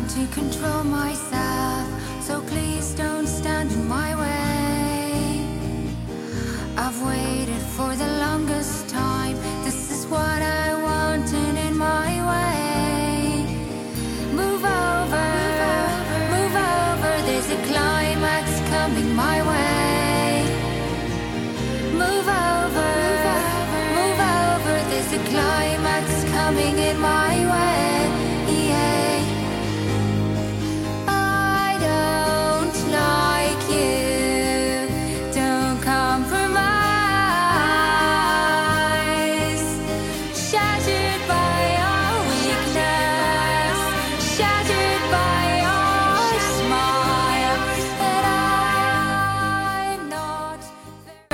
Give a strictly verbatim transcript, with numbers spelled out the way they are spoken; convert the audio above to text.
to control myself, so please don't stand in my way. I've waited for the longest time. This is what I want, and in my way. Move over, move over. There's a climax coming my way. Move over, move over. There's a climax coming in my way.